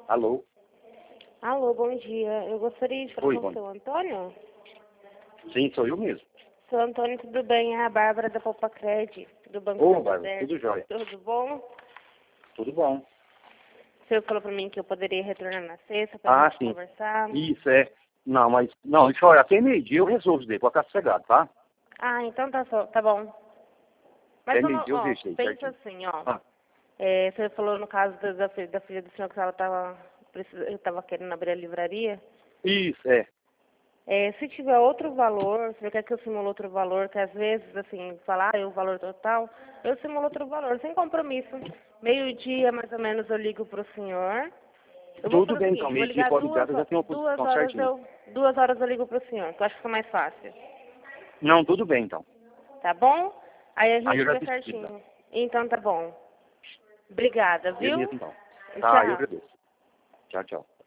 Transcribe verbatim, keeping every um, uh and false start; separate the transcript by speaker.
Speaker 1: Alô?
Speaker 2: Alô, bom dia. Eu gostaria de falar
Speaker 1: Oi,
Speaker 2: com
Speaker 1: bom
Speaker 2: o seu Antônio.
Speaker 1: Sim, sou eu mesmo.
Speaker 2: Seu Antônio, tudo bem? É a Bárbara da Popacred, do Banco
Speaker 1: Ô,
Speaker 2: Santander.
Speaker 1: Bárbara, tudo jóia.
Speaker 2: Tudo bom?
Speaker 1: Tudo bom.
Speaker 2: O senhor falou pra mim que eu poderia retornar na sexta pra
Speaker 1: Ah,
Speaker 2: gente
Speaker 1: sim.
Speaker 2: conversar.
Speaker 1: Isso, é. Não, mas... Não, isso, olha, até meio-dia eu resolvo isso daí, pode ficar sossegado, tá?
Speaker 2: Ah, então tá, só, tá bom. Mas
Speaker 1: Até
Speaker 2: vamos,
Speaker 1: meio-dia eu
Speaker 2: ó,
Speaker 1: deixei,
Speaker 2: pensa
Speaker 1: certinho.
Speaker 2: assim, ó.
Speaker 1: Ah,
Speaker 2: É, você falou no caso da, da, filha, da filha do senhor que ela tava, precisa, tava querendo abrir a livraria.
Speaker 1: isso, é.
Speaker 2: É, se tiver outro valor, se você quer que eu simule outro valor, que às vezes, assim, falar ah, o valor total, eu simulo outro valor, sem compromisso. Meio-dia, mais ou menos, eu ligo pro senhor. Eu vou
Speaker 1: Tudo
Speaker 2: fazer o
Speaker 1: bem, então,
Speaker 2: seguinte, vou
Speaker 1: meio-dia
Speaker 2: ligar
Speaker 1: pode ligar,
Speaker 2: duas,
Speaker 1: eu já
Speaker 2: ho-
Speaker 1: tenho uma
Speaker 2: duas
Speaker 1: posição
Speaker 2: horas
Speaker 1: certinha.
Speaker 2: eu duas horas eu ligo pro senhor, que eu acho que fica mais fácil.
Speaker 1: Não, tudo bem, então.
Speaker 2: Tá bom? Aí a
Speaker 1: Aí
Speaker 2: gente
Speaker 1: eu já
Speaker 2: vê
Speaker 1: decidi, então.
Speaker 2: certinho. Então tá bom. Obrigada,
Speaker 1: Beleza,
Speaker 2: viu?
Speaker 1: então. Tá, eu
Speaker 2: Tchau.
Speaker 1: agradeço. Tchau, tchau.